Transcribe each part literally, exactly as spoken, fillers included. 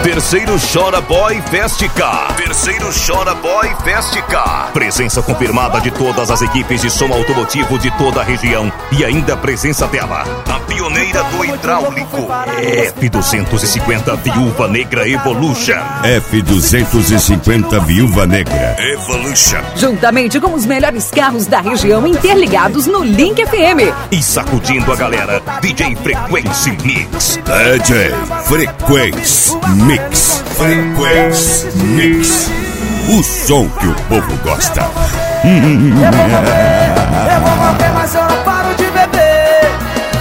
Terceiro Chora Boy Festicar. Terceiro Chora Boy Festicar. Presença confirmada de todas as equipes de som automotivo de toda a região. E ainda a presença dela, a pioneira do hidráulico, F duzentos e cinquenta Viúva Negra Evolution. F duzentos e cinquenta Viúva Negra Evolution. Juntamente com os melhores carros da região interligados no Link F M. E sacudindo a galera, D J Frequency Mix. D J Frequency Mix. Frequency Mix. O som que o povo gosta. Eu vou morrer, eu vou morrer, mas eu não paro de beber.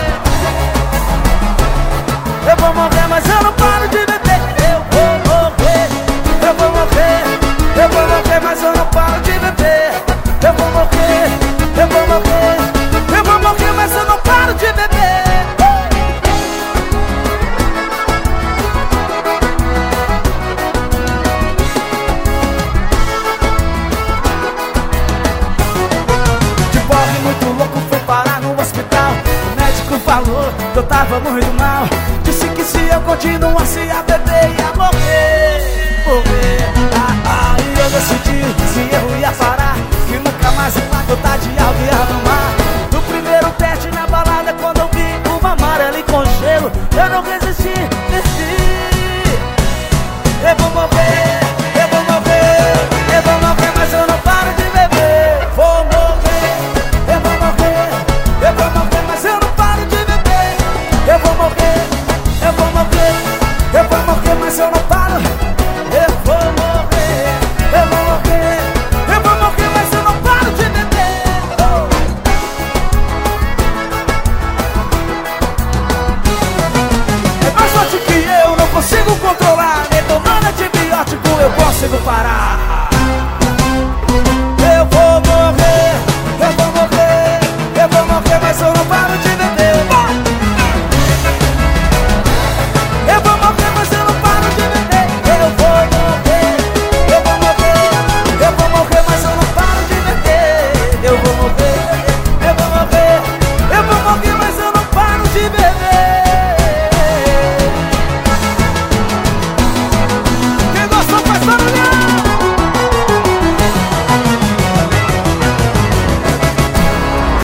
Eu vou morrer, mas eu não paro de beber. Eu vou morrer, eu vou morrer, eu vou morrer, mas eu não paro de beber. Eu vou morrer, eu vou morrer, eu vou morrer, mas eu não paro de beber. Falou que eu tava muito mal. Disse que se eu continuasse a beber ia morrer, morrer. Ah, ah, e eu decidi se eu ia parar.